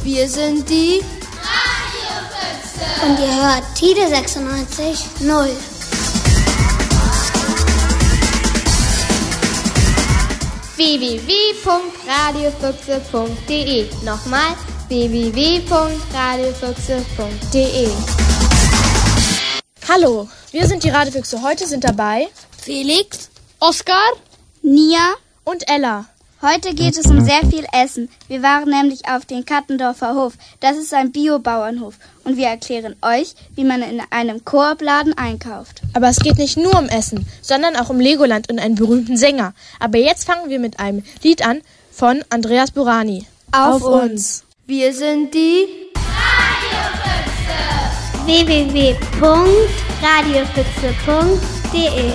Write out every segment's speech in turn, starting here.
Wir sind die Radiofüchse. Und ihr hört Tide 96.0. www.radiofüchse.de. Nochmal www.radiofüchse.de. Hallo, wir sind die Radiofüchse. Heute sind dabei Felix, Oskar, Nia und Ella. Heute geht es um sehr viel Essen. Wir waren nämlich auf den Kattendorfer Hof. Das ist ein Bio-Bauernhof. Und wir erklären euch, wie man in einem Coop-Laden einkauft. Aber es geht nicht nur um Essen, sondern auch um Legoland und einen berühmten Sänger. Aber jetzt fangen wir mit einem Lied an von Andreas Burani. Auf uns! Wir sind die www.radiofüchse.de.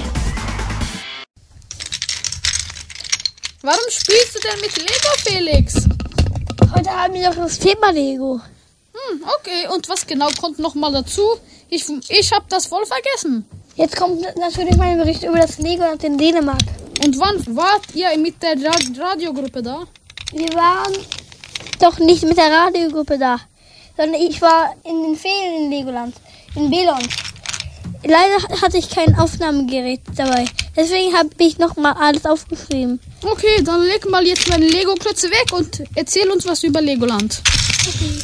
Warum spielst du denn mit Lego, Felix? Heute haben wir doch das Thema Lego. Okay, und was genau kommt nochmal dazu? Ich habe das voll vergessen. Jetzt kommt natürlich mein Bericht über das Legoland in Dänemark. Und wann wart ihr mit der Radiogruppe da? Wir waren doch nicht mit der Radiogruppe da, sondern ich war in den Ferien in Legoland, in Billund. Leider hatte ich kein Aufnahmegerät dabei, deswegen habe ich nochmal alles aufgeschrieben. Okay, dann leg mal jetzt meine Lego-Klötze weg und erzähl uns was über Legoland. Okay.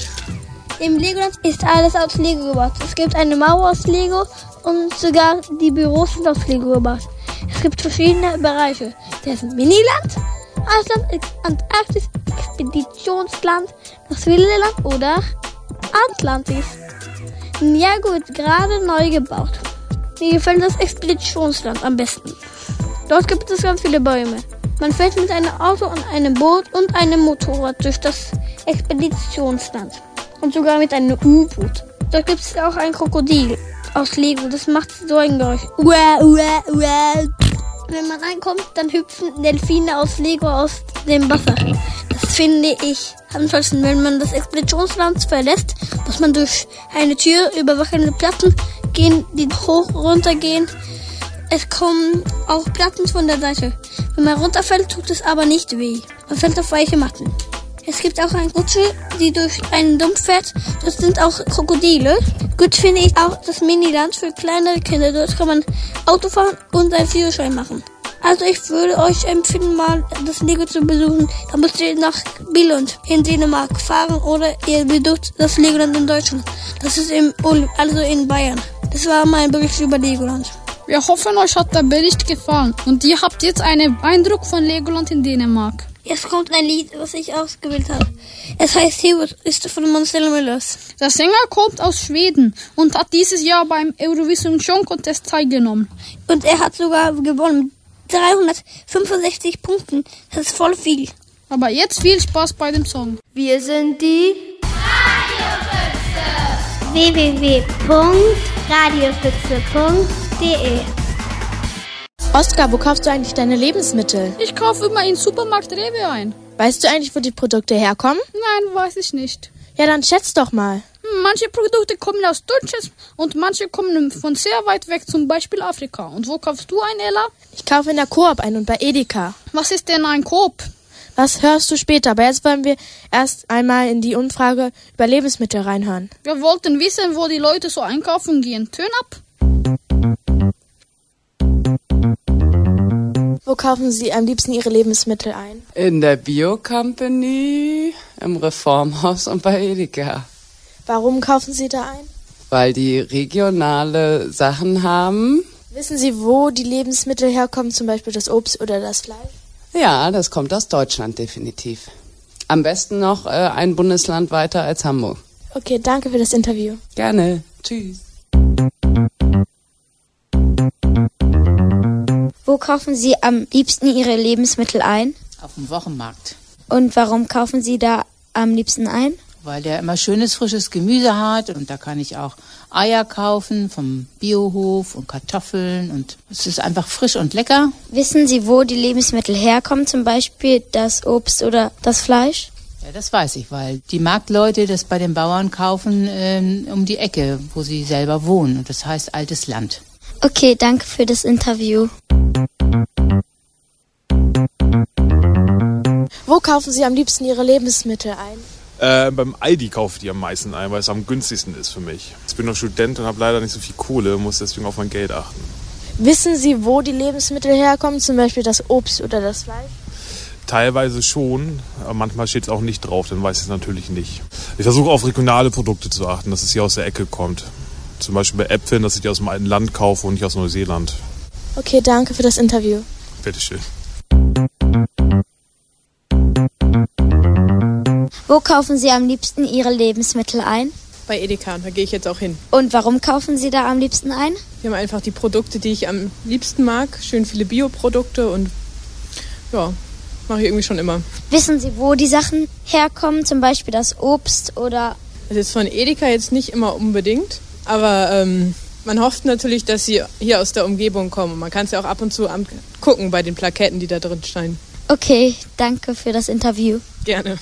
Im Legoland ist alles aus Lego gebaut. Es gibt eine Mauer aus Lego und sogar die Büros sind aus Lego gebaut. Es gibt verschiedene Bereiche. Das ist Miniland, Ausland, Antarktis, Expeditionsland, das wilde Land oder Atlantis. Ja gut, gerade neu gebaut. Mir gefällt das Expeditionsland am besten. Dort gibt es ganz viele Bäume. Man fährt mit einem Auto und einem Boot und einem Motorrad durch das Expeditionsland. Und sogar mit einem U-Boot. Dort gibt es auch ein Krokodil aus Lego. Das macht so ein Geräusch. Uah, uah, uah. Wenn man reinkommt, dann hüpfen Delfine aus Lego aus dem Wasser. Das finde ich am tollsten. Wenn man das Expeditionsland verlässt, muss man durch eine Tür über wackelnde Platten gehen, die hoch runter gehen. Es kommen auch Platten von der Seite. Wenn man runterfällt, tut es aber nicht weh. Man fällt auf weiche Matten. Es gibt auch eine Rutsche, die durch einen Sumpf fährt. Das sind auch Krokodile. Gut finde ich auch das Miniland für kleinere Kinder. Dort kann man Auto fahren und einen Führerschein machen. Also ich würde euch empfehlen, mal das Lego zu besuchen. Da müsst ihr nach Billund in Dänemark fahren oder ihr besucht das Legoland in Deutschland. Das ist in Bayern. Das war mein Bericht über Legoland. Wir hoffen, euch hat der Bericht gefallen und ihr habt jetzt einen Eindruck von Legoland in Dänemark. Jetzt kommt ein Lied, was ich ausgewählt habe. Es heißt Hero, ist von Marcel Müllers. Der Sänger kommt aus Schweden und hat dieses Jahr beim Eurovision Song Contest teilgenommen. Und er hat sogar gewonnen. 365 Punkten. Das ist voll viel. Aber jetzt viel Spaß bei dem Song. Wir sind die www.radiofüchse.de. Oskar, wo kaufst du eigentlich deine Lebensmittel? Ich kaufe immer in Supermarkt Rewe ein. Weißt du eigentlich, wo die Produkte herkommen? Nein, weiß ich nicht. Ja, dann schätz doch mal. Manche Produkte kommen aus Deutschland und manche kommen von sehr weit weg, zum Beispiel Afrika. Und wo kaufst du ein, Ella? Ich kaufe in der Coop ein und bei Edeka. Was ist denn ein Coop? Das hörst du später, aber jetzt wollen wir erst einmal in die Umfrage über Lebensmittel reinhören. Wir wollten wissen, wo die Leute so einkaufen gehen. Turn up! Wo kaufen Sie am liebsten Ihre Lebensmittel ein? In der Bio-Company, im Reformhaus und bei Edeka. Warum kaufen Sie da ein? Weil die regionale Sachen haben. Wissen Sie, wo die Lebensmittel herkommen, zum Beispiel das Obst oder das Fleisch? Ja, das kommt aus Deutschland definitiv. Am besten noch ein Bundesland weiter als Hamburg. Okay, danke für das Interview. Gerne. Tschüss. Wo kaufen Sie am liebsten Ihre Lebensmittel ein? Auf dem Wochenmarkt. Und warum kaufen Sie da am liebsten ein? Weil der immer schönes, frisches Gemüse hat und da kann ich auch Eier kaufen vom Biohof und Kartoffeln und es ist einfach frisch und lecker. Wissen Sie, wo die Lebensmittel herkommen, zum Beispiel das Obst oder das Fleisch? Ja, das weiß ich, weil die Marktleute das bei den Bauern kaufen um die Ecke, wo sie selber wohnen und das heißt altes Land. Okay, danke für das Interview. Wo kaufen Sie am liebsten Ihre Lebensmittel ein? Beim Aldi kaufe ich die am meisten ein, weil es am günstigsten ist für mich. Ich bin noch Student und habe leider nicht so viel Kohle, muss deswegen auf mein Geld achten. Wissen Sie, wo die Lebensmittel herkommen, zum Beispiel das Obst oder das Fleisch? Teilweise schon, aber manchmal steht es auch nicht drauf, dann weiß ich es natürlich nicht. Ich versuche auf regionale Produkte zu achten, dass es hier aus der Ecke kommt. Zum Beispiel bei Äpfeln, dass ich die aus dem alten Land kaufe und nicht aus Neuseeland. Okay, danke für das Interview. Bitteschön. Wo kaufen Sie am liebsten Ihre Lebensmittel ein? Bei Edeka, da gehe ich jetzt auch hin. Und warum kaufen Sie da am liebsten ein? Wir haben einfach die Produkte, die ich am liebsten mag. Schön viele Bioprodukte und ja, mache ich irgendwie schon immer. Wissen Sie, wo die Sachen herkommen? Zum Beispiel das Obst oder... Das ist von Edeka jetzt nicht immer unbedingt, aber man hofft natürlich, dass sie hier aus der Umgebung kommen. Man kann es ja auch ab und zu gucken bei den Plaketten, die da drin stehen. Okay, danke für das Interview. Gerne.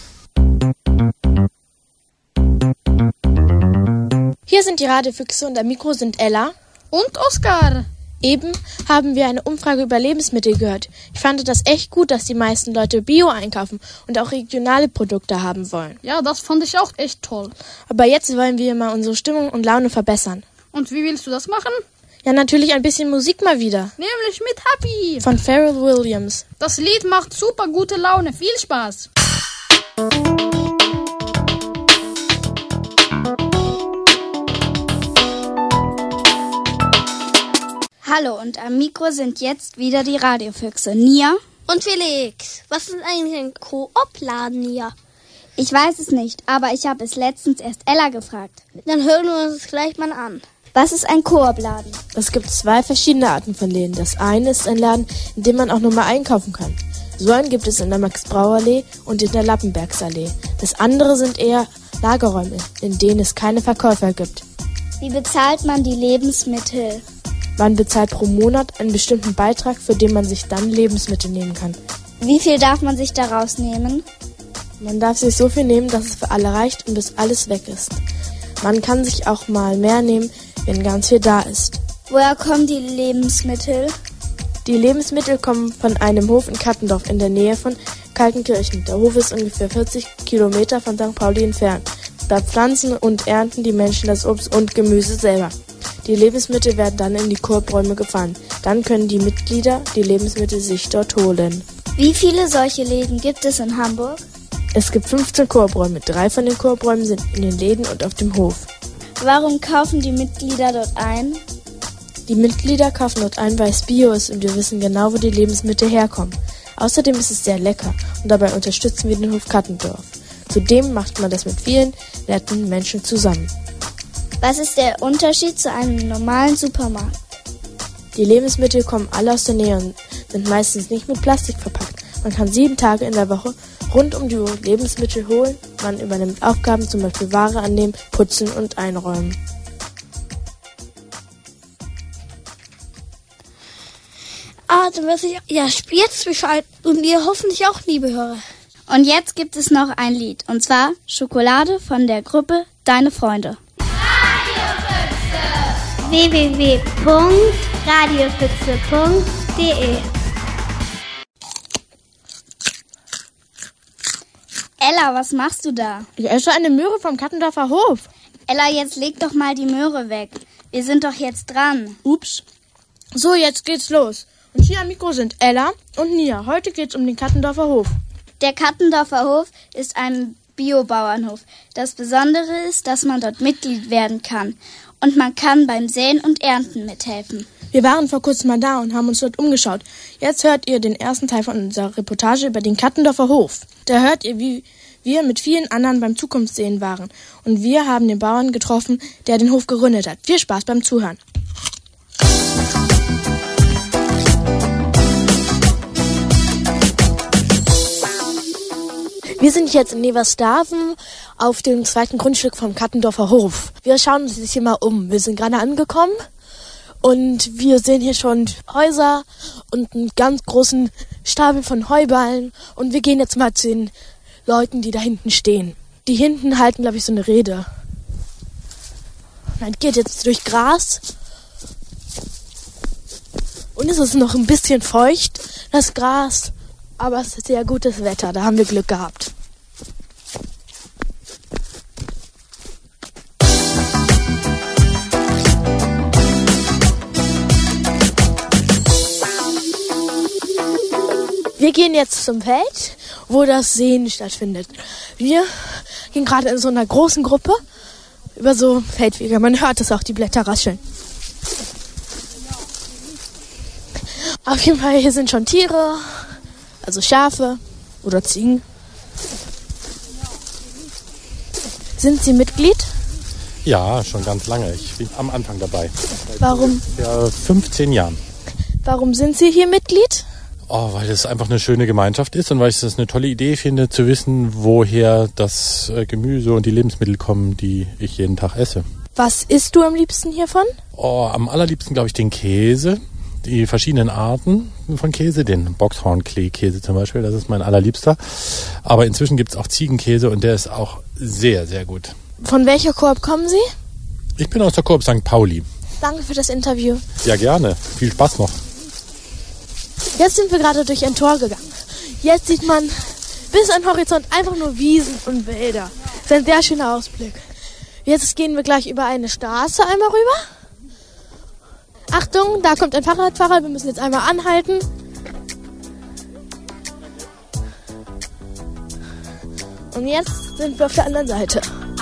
Hier sind die Radiofüchse und am Mikro sind Ella und Oskar. Eben haben wir eine Umfrage über Lebensmittel gehört. Ich fand das echt gut, dass die meisten Leute Bio einkaufen und auch regionale Produkte haben wollen. Ja, das fand ich auch echt toll. Aber jetzt wollen wir mal unsere Stimmung und Laune verbessern. Und wie willst du das machen? Ja, natürlich ein bisschen Musik mal wieder. Nämlich mit Happy. Von Pharrell Williams. Das Lied macht super gute Laune. Viel Spaß. Hallo, und am Mikro sind jetzt wieder die Radiofüchse. Nia und Felix. Was ist eigentlich ein Koop-Laden, Nia? Ich weiß es nicht, aber ich habe es letztens erst Ella gefragt. Dann hören wir uns gleich mal an. Was ist ein Koop-Laden? Es gibt 2 verschiedene Arten von Läden. Das eine ist ein Laden, in dem man auch nur mal einkaufen kann. So einen gibt es in der Max-Brauer-Allee und in der Lappenbergsallee. Das andere sind eher Lagerräume, in denen es keine Verkäufer gibt. Wie bezahlt man die Lebensmittel? Man bezahlt pro Monat einen bestimmten Beitrag, für den man sich dann Lebensmittel nehmen kann. Wie viel darf man sich daraus nehmen? Man darf sich so viel nehmen, dass es für alle reicht und bis alles weg ist. Man kann sich auch mal mehr nehmen, wenn ganz viel da ist. Woher kommen die Lebensmittel? Die Lebensmittel kommen von einem Hof in Kattendorf in der Nähe von Kaltenkirchen. Der Hof ist ungefähr 40 Kilometer von St. Pauli entfernt. Da pflanzen und ernten die Menschen das Obst und Gemüse selber. Die Lebensmittel werden dann in die Koopräume gefahren. Dann können die Mitglieder die Lebensmittel sich dort holen. Wie viele solche Läden gibt es in Hamburg? Es gibt 15 Koopräume. 3 von den Koopräumen sind in den Läden und auf dem Hof. Warum kaufen die Mitglieder dort ein? Die Mitglieder kaufen dort ein, weil es Bio ist und wir wissen genau, wo die Lebensmittel herkommen. Außerdem ist es sehr lecker und dabei unterstützen wir den Hof Kattendorf. Zudem macht man das mit vielen netten Menschen zusammen. Was ist der Unterschied zu einem normalen Supermarkt? Die Lebensmittel kommen alle aus der Nähe und sind meistens nicht mit Plastik verpackt. Man kann 7 Tage in der Woche rund um die Uhr Lebensmittel holen. Man übernimmt Aufgaben, zum Beispiel Ware annehmen, putzen und einräumen. Dann weiß ich jetzt Bescheid und ihr hoffentlich auch, liebe Hörer. Und jetzt gibt es noch ein Lied, und zwar Schokolade von der Gruppe Deine Freunde. www.radiofüchse.de Ella, was machst du da? Ich esse eine Möhre vom Kattendorfer Hof. Ella, jetzt leg doch mal die Möhre weg. Wir sind doch jetzt dran. Ups. So, jetzt geht's los. Und hier am Mikro sind Ella und Nia. Heute geht's um den Kattendorfer Hof. Der Kattendorfer Hof ist ein Biobauernhof. Das Besondere ist, dass man dort Mitglied werden kann. Und man kann beim Säen und Ernten mithelfen. Wir waren vor kurzem mal da und haben uns dort umgeschaut. Jetzt hört ihr den ersten Teil von unserer Reportage über den Kattendorfer Hof. Da hört ihr, wie wir mit vielen anderen beim Zukunftssehen waren. Und wir haben den Bauern getroffen, der den Hof gegründet hat. Viel Spaß beim Zuhören. Wir sind jetzt in Neversdaven auf dem 2. Grundstück vom Kattendorfer Hof. Wir schauen uns jetzt hier mal um. Wir sind gerade angekommen und wir sehen hier schon Häuser und einen ganz großen Stapel von Heuballen. Und wir gehen jetzt mal zu den Leuten, die da hinten stehen. Die hinten halten, glaube ich, so eine Rede. Man geht jetzt durch Gras. Und es ist noch ein bisschen feucht, das Gras. Aber es ist sehr gutes Wetter, da haben wir Glück gehabt. Wir gehen jetzt zum Feld, wo das Säen stattfindet. Wir gehen gerade in so einer großen Gruppe über so Feldwege. Man hört es auch, die Blätter rascheln. Auf jeden Fall, hier sind schon Tiere, also Schafe oder Ziegen. Sind Sie Mitglied? Ja, schon ganz lange. Ich bin am Anfang dabei. Warum? Ja, 15 Jahren. Warum sind Sie hier Mitglied? Oh, weil es einfach eine schöne Gemeinschaft ist und weil ich das eine tolle Idee finde, zu wissen, woher das Gemüse und die Lebensmittel kommen, die ich jeden Tag esse. Was isst du am liebsten hiervon? Oh, am allerliebsten, glaube ich, den Käse. Die verschiedenen Arten von Käse, den Boxhornklee-Käse zum Beispiel, das ist mein allerliebster. Aber inzwischen gibt es auch Ziegenkäse und der ist auch sehr, sehr gut. Von welcher Koop kommen Sie? Ich bin aus der Koop St. Pauli. Danke für das Interview. Ja, gerne. Viel Spaß noch. Jetzt sind wir gerade durch ein Tor gegangen. Jetzt sieht man bis an den Horizont einfach nur Wiesen und Wälder. Das ist ein sehr schöner Ausblick. Jetzt gehen wir gleich über eine Straße einmal rüber. Achtung, da kommt ein Fahrradfahrer. Wir müssen jetzt einmal anhalten. Und jetzt sind wir auf der anderen Seite.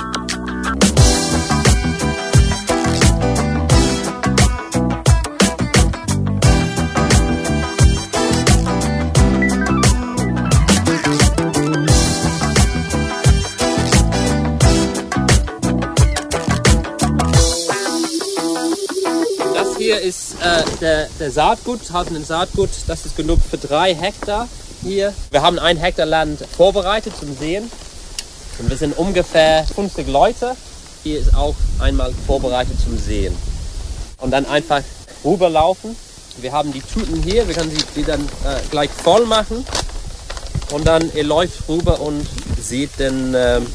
Hier ist der Saatgut, haben ein Saatgut, das ist genug für 3 Hektar hier. Wir haben 1 Hektar Land vorbereitet zum Säen und wir sind ungefähr 50 Leute. Hier ist auch einmal vorbereitet zum Säen. Und dann einfach rüberlaufen. Wir haben die Tüten hier, wir können die dann gleich voll machen. Und dann ihr läuft rüber und seht den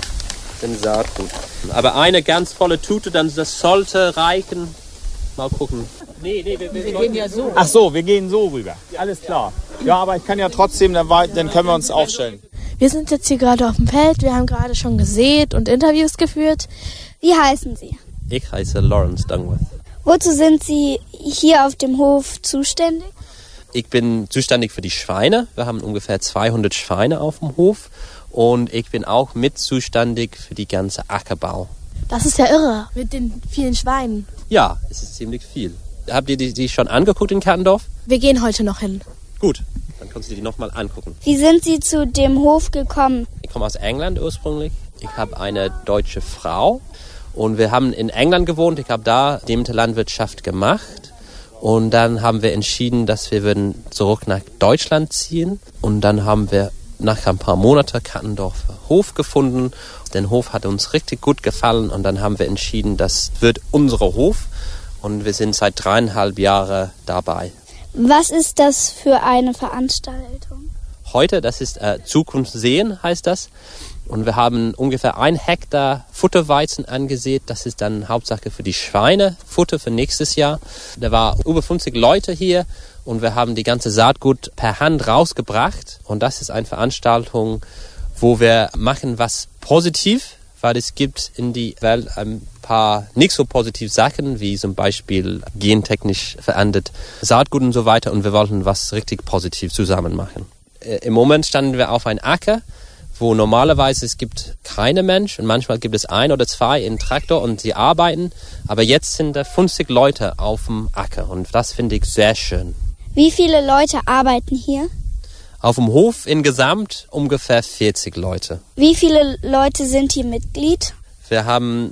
Saatgut. Aber eine ganz volle Tüte, dann das sollte reichen. Mal gucken. Nee, wir gehen ja so. Ach so, wir gehen so rüber. Alles klar. Ja, aber ich kann ja trotzdem, dann können wir uns aufstellen. Wir sind jetzt hier gerade auf dem Feld. Wir haben gerade schon gesät und Interviews geführt. Wie heißen Sie? Ich heiße Lawrence Dungworth. Wozu sind Sie hier auf dem Hof zuständig? Ich bin zuständig für die Schweine. Wir haben ungefähr 200 Schweine auf dem Hof. Und ich bin auch mit zuständig für die ganze Ackerbau. Das ist ja irre, mit den vielen Schweinen. Ja, es ist ziemlich viel. Habt ihr die schon angeguckt in Kattendorf? Wir gehen heute noch hin. Gut, dann kannst du die nochmal angucken. Wie sind Sie zu dem Hof gekommen? Ich komme aus England ursprünglich. Ich habe eine deutsche Frau und wir haben in England gewohnt. Ich habe da die Landwirtschaft gemacht und dann haben wir entschieden, dass wir würden zurück nach Deutschland ziehen und dann haben wir nach ein paar Monaten Kattendorfer Hof gefunden. Der Hof hat uns richtig gut gefallen und dann haben wir entschieden, das wird unser Hof und wir sind seit 3,5 Jahren dabei. Was ist das für eine Veranstaltung? Heute, das ist Zukunft säen, heißt das. Und wir haben ungefähr 1 Hektar Futterweizen angesät. Das ist dann Hauptsache für die Schweine, Futter für nächstes Jahr. Da waren über 50 Leute hier und wir haben die ganze Saatgut per Hand rausgebracht. Und das ist eine Veranstaltung, wo wir machen was positiv, weil es gibt in der Welt ein paar nicht so positive Sachen, wie zum Beispiel gentechnisch verändert Saatgut und so weiter. Und wir wollten was richtig positiv zusammen machen. Im Moment standen wir auf einem Acker, wo normalerweise es gibt keine Menschen und manchmal gibt es 1 oder 2 in Traktor und sie arbeiten. Aber jetzt sind da 50 Leute auf dem Acker und das finde ich sehr schön. Wie viele Leute arbeiten hier? Auf dem Hof insgesamt ungefähr 40 Leute. Wie viele Leute sind hier Mitglied? Wir haben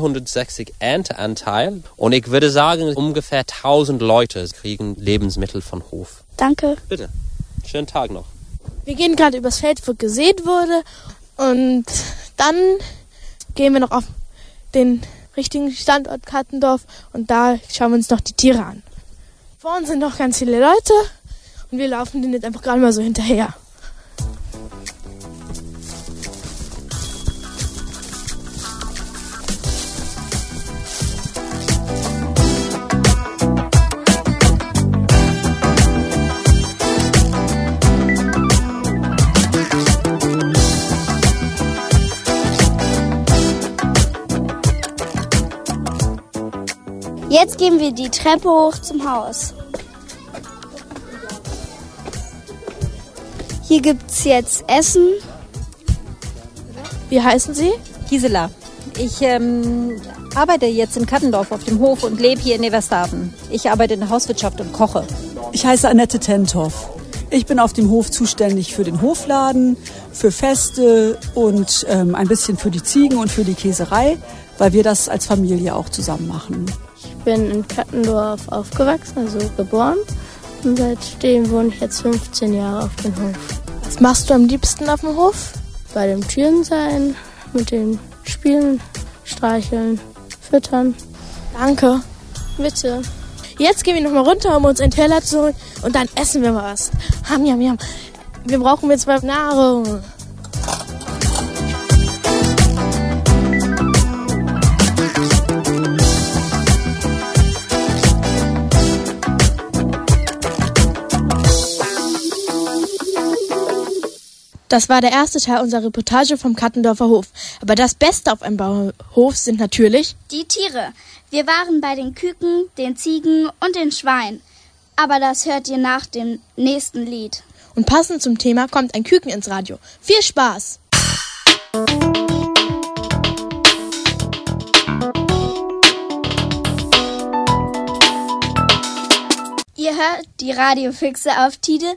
360 Ernteanteil und ich würde sagen, ungefähr 1000 Leute kriegen Lebensmittel von Hof. Danke. Bitte. Schönen Tag noch. Wir gehen gerade übers Feld, wo gesät wurde und dann gehen wir noch auf den richtigen Standort Kattendorf und da schauen wir uns noch die Tiere an. Vor uns sind noch ganz viele Leute und wir laufen denen jetzt einfach gerade mal so hinterher. Jetzt gehen wir die Treppe hoch zum Haus. Hier gibt's jetzt Essen. Wie heißen Sie? Gisela. Ich arbeite jetzt in Kattendorf auf dem Hof und lebe hier in Eversdaven. Ich arbeite in der Hauswirtschaft und koche. Ich heiße Annette Tentoff. Ich bin auf dem Hof zuständig für den Hofladen, für Feste und ein bisschen für die Ziegen und für die Käserei, weil wir das als Familie auch zusammen machen. Ich bin in Kattendorf aufgewachsen, also geboren. Und seitdem wohne ich jetzt 15 Jahre auf dem Hof. Was machst du am liebsten auf dem Hof? Bei dem Türen sein, mit dem Spielen, streicheln, füttern. Danke. Bitte. Jetzt gehen wir nochmal runter, um uns einen Teller zu holen und dann essen wir mal was. Ham, yam, yam. Wir brauchen jetzt mal Nahrung. Das war der erste Teil unserer Reportage vom Kattendorfer Hof. Aber das Beste auf einem Bauernhof sind natürlich die Tiere. Wir waren bei den Küken, den Ziegen und den Schweinen. Aber das hört ihr nach dem nächsten Lied. Und passend zum Thema kommt ein Küken ins Radio. Viel Spaß! Ihr hört die Radiofüchse auf Tide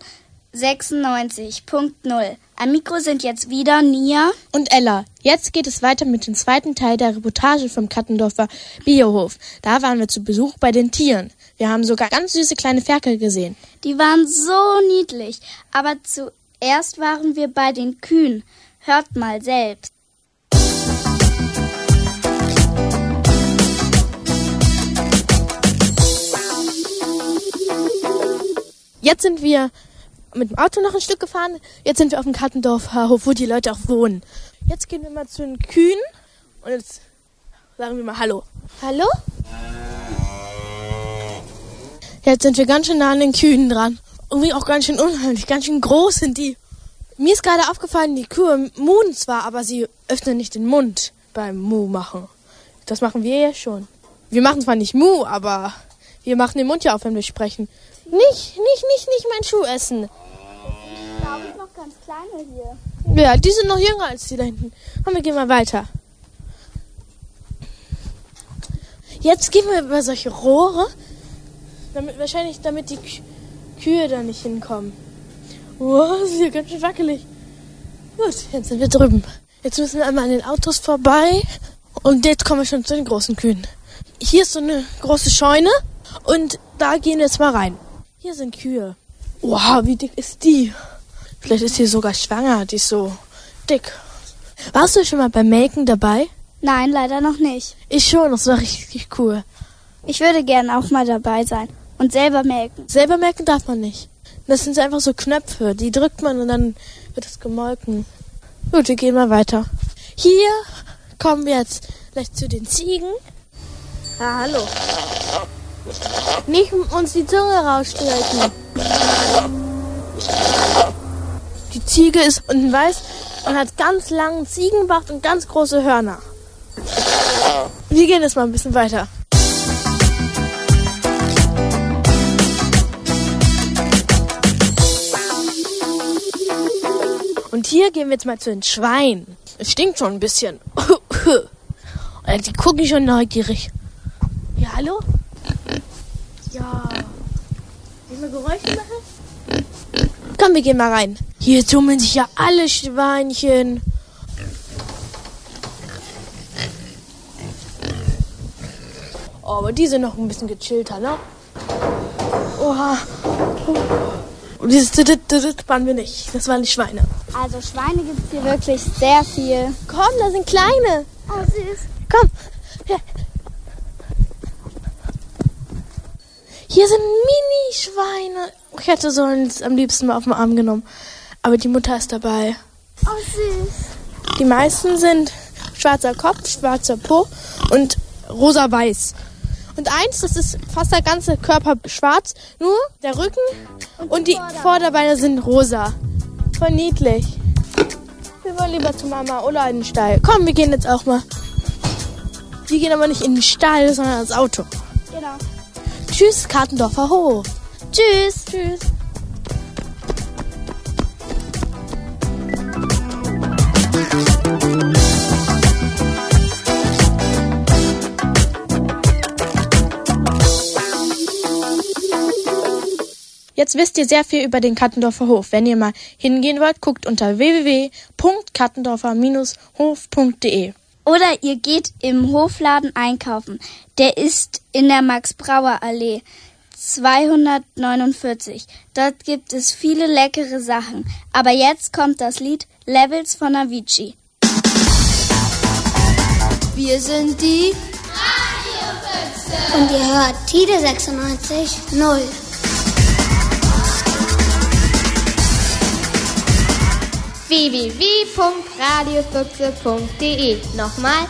96.0. Am Mikro sind jetzt wieder Nia und Ella. Jetzt geht es weiter mit dem zweiten Teil der Reportage vom Kattendorfer Biohof. Da waren wir zu Besuch bei den Tieren. Wir haben sogar ganz süße kleine Ferkel gesehen. Die waren so niedlich. Aber zuerst waren wir bei den Kühen. Hört mal selbst. Jetzt sind wir mit dem Auto noch ein Stück gefahren. Jetzt sind wir auf dem Kattendorfer Hof, wo die Leute auch wohnen. Jetzt gehen wir mal zu den Kühen und jetzt sagen wir mal Hallo. Hallo? Jetzt sind wir ganz schön nah an den Kühen dran. Irgendwie auch ganz schön unheimlich, ganz schön groß sind die. Mir ist gerade aufgefallen, die Kühe muhen zwar, aber sie öffnen nicht den Mund beim Mu machen. Das machen wir ja schon. Wir machen zwar nicht Mu, aber wir machen den Mund ja auf, wenn wir sprechen. Nicht meinen Schuh essen. Da habe ich noch ganz kleine hier. Ja, die sind noch jünger als die da hinten. Komm, wir gehen mal weiter. Jetzt gehen wir über solche Rohre, damit die Kühe da nicht hinkommen. Wow, das ist hier ganz schön wackelig. Gut, jetzt sind wir drüben. Jetzt müssen wir einmal an den Autos vorbei. Und jetzt kommen wir schon zu den großen Kühen. Hier ist so eine große Scheune und da gehen wir jetzt mal rein. Hier sind Kühe. Wow, wie dick ist die? Vielleicht ist sie sogar schwanger, die ist so dick. Warst du schon mal beim Melken dabei? Nein, leider noch nicht. Ich schon, das war richtig cool. Ich würde gerne auch mal dabei sein und selber melken. Selber melken darf man nicht. Das sind einfach so Knöpfe, die drückt man und dann wird es gemolken. Gut, wir gehen mal weiter. Hier kommen wir jetzt gleich zu den Ziegen. Ah, hallo. Nicht uns die Zunge rausstrecken. Die Ziege ist unten weiß und hat ganz langen Ziegenbart und ganz große Hörner. Wir gehen jetzt mal ein bisschen weiter. Und hier gehen wir jetzt mal zu den Schweinen. Es stinkt schon ein bisschen. Die gucken schon neugierig. Ja, hallo? Ja. Wollen wir Geräusche machen? Komm, wir gehen mal rein. Hier tummeln sich ja alle Schweinchen. Oh, aber die sind noch ein bisschen gechillter, ne? Oha. Und dieses waren wir nicht. Das waren die Schweine. Also Schweine gibt es hier wirklich sehr viel. Komm, da sind kleine. Oh, süß. Komm. Ja. Hier sind Mini-Schweine. Ich hätte so eins am liebsten mal auf den Arm genommen. Aber die Mutter ist dabei. Oh, süß. Die meisten sind schwarzer Kopf, schwarzer Po und rosa-weiß. Und eins, das ist fast der ganze Körper schwarz, nur der Rücken und die Vorderbeine sind rosa. Voll niedlich. Wir wollen lieber zu Mama oder in den Stall. Komm, wir gehen jetzt auch mal. Wir gehen aber nicht in den Stall, sondern ins Auto. Genau. Tschüss, Kattendorfer Hof. Tschüss. Tschüss. wisst ihr sehr viel über den Kattendorfer Hof. Wenn ihr mal hingehen wollt, guckt unter www.kattendorfer-hof.de. Oder ihr geht im Hofladen einkaufen. Der ist in der Max-Brauer-Allee 249. Dort gibt es viele leckere Sachen. Aber jetzt kommt das Lied Levels von Avicii. Wir sind die Und ihr hört Tide 96.0. www.radiofüchse.de. Nochmal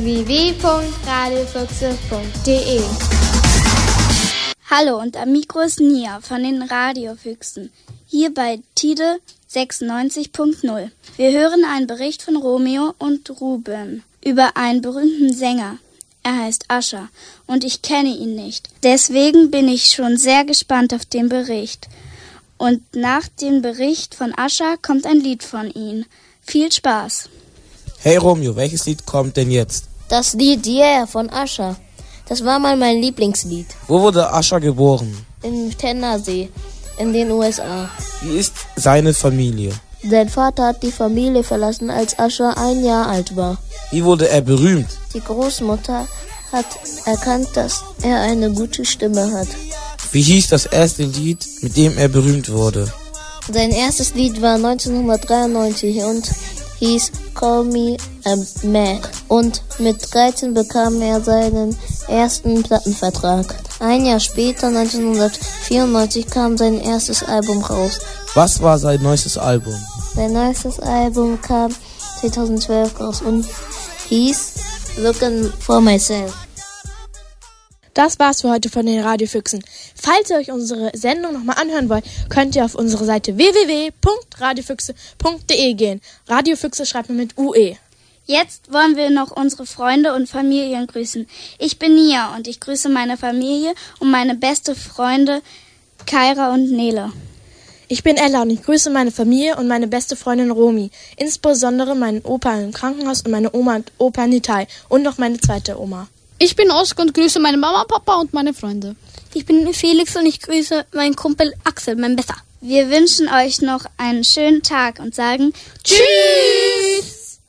www.radiofüchse.de. Hallo, und am Mikro ist Nia von den Radiofüchsen. Hier bei Tide 96.0. Wir hören einen Bericht von Romeo und Ruben über einen berühmten Sänger. Er heißt Ascher und ich kenne ihn nicht. Deswegen bin ich schon sehr gespannt auf den Bericht. Und nach dem Bericht von Ascher kommt ein Lied von ihm. Viel Spaß. Hey Romeo, welches Lied kommt denn jetzt? Das Lied Yeah von Ascher. Das war mal mein Lieblingslied. Wo wurde Ascher geboren? In Tennessee, in den USA. Wie ist seine Familie? Sein Vater hat die Familie verlassen, als Ascher 1 Jahr alt war. Wie wurde er berühmt? Die Großmutter hat erkannt, dass er eine gute Stimme hat. Wie hieß das erste Lied, mit dem er berühmt wurde? Sein erstes Lied war 1993 und hieß Call Me a Man. Und mit 13 bekam er seinen ersten Plattenvertrag. 1 Jahr später, 1994, kam sein erstes Album raus. Was war sein neuestes Album? Sein neuestes Album kam 2012 raus und hieß Looking for Myself. Das war's für heute von den Radiofüchsen. Falls ihr euch unsere Sendung nochmal anhören wollt, könnt ihr auf unsere Seite www.radiofüchse.de gehen. Radiofüchse schreibt man mit UE. Jetzt wollen wir noch unsere Freunde und Familien grüßen. Ich bin Nia und ich grüße meine Familie und meine beste Freunde Kaira und Nele. Ich bin Ella und ich grüße meine Familie und meine beste Freundin Romy. Insbesondere meinen Opa im Krankenhaus und meine Oma und Opa in Italien und noch meine zweite Oma. Ich bin Oskar und grüße meine Mama, Papa und meine Freunde. Ich bin Felix und ich grüße meinen Kumpel Axel, mein Besser. Wir wünschen euch noch einen schönen Tag und sagen Tschüss!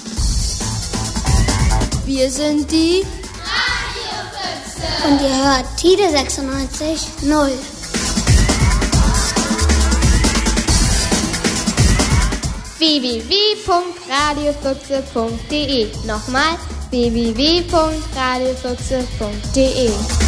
Wir sind die Und ihr hört Tide 96.0. www.radiofüchse.de. Nochmal www.radiofüchse.de.